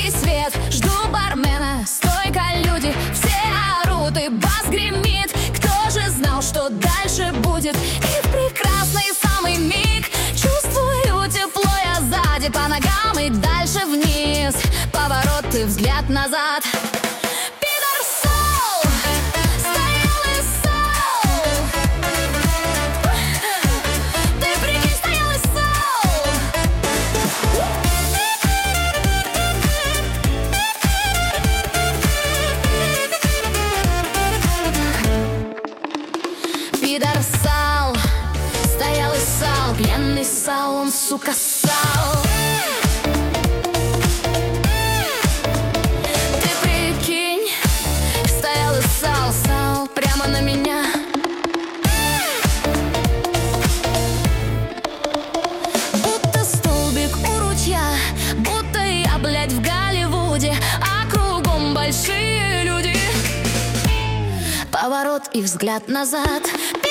яркий свет, жду бармена, стойка люди, все орут и бас гремит. Кто же знал, что дальше будет? И в прекрасный самый миг чувствую тепло я сзади, по ногам и дальше вниз. Поворот и взгляд назад. Пидорсал, стоял и ссал, пьяный ссал, он, сука, ссал. Ты прикинь, стоял и ссал, ссал прямо на меня. Будто столбик у ручья, будто я, блядь, в Голливуде, а кругом большие люди. Поворот и взгляд назад.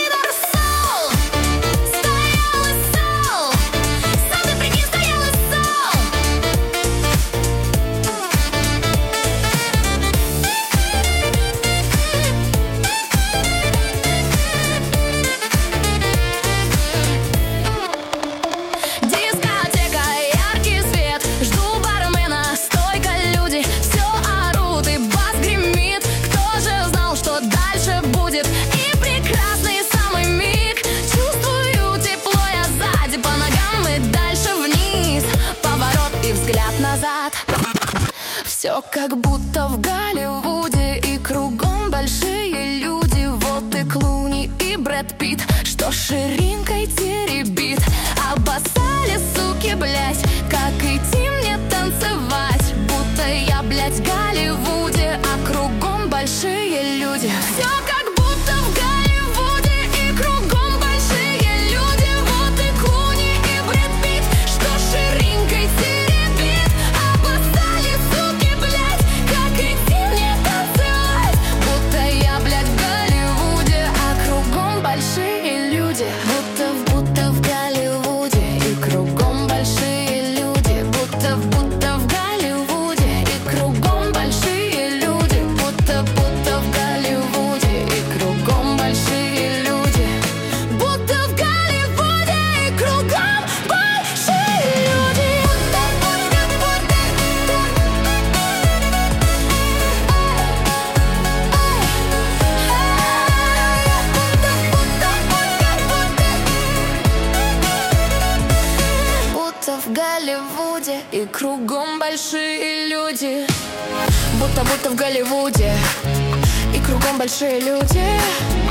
Все как будто в Голливуде, и кругом большие люди. Вот и Клуни, и Брэд Питт, что ширинкой теребит. Обоссали, суки, блять, как идти мне танцевать? Будто я, блять, в Голливуде, а кругом большие люди. Все как будто в Голливуде, и кругом большие люди. Вот и Клуни, и Брэд Питт, что ширинкой теребит. Обоссали, суки, блять, как идти мне танцевать? Будто я, блять, в Голливуде, а кругом большие люди. Будто в Голливуде, и кругом большие люди. Будто в Голливуде, и кругом большие люди. Будто в Голливуде, и кругом большие люди. Будто в Голливуде, и кругом большие люди. Будто в Голливуде, и кругом большие люди. Будто в Голливуде, и кругом большие люди.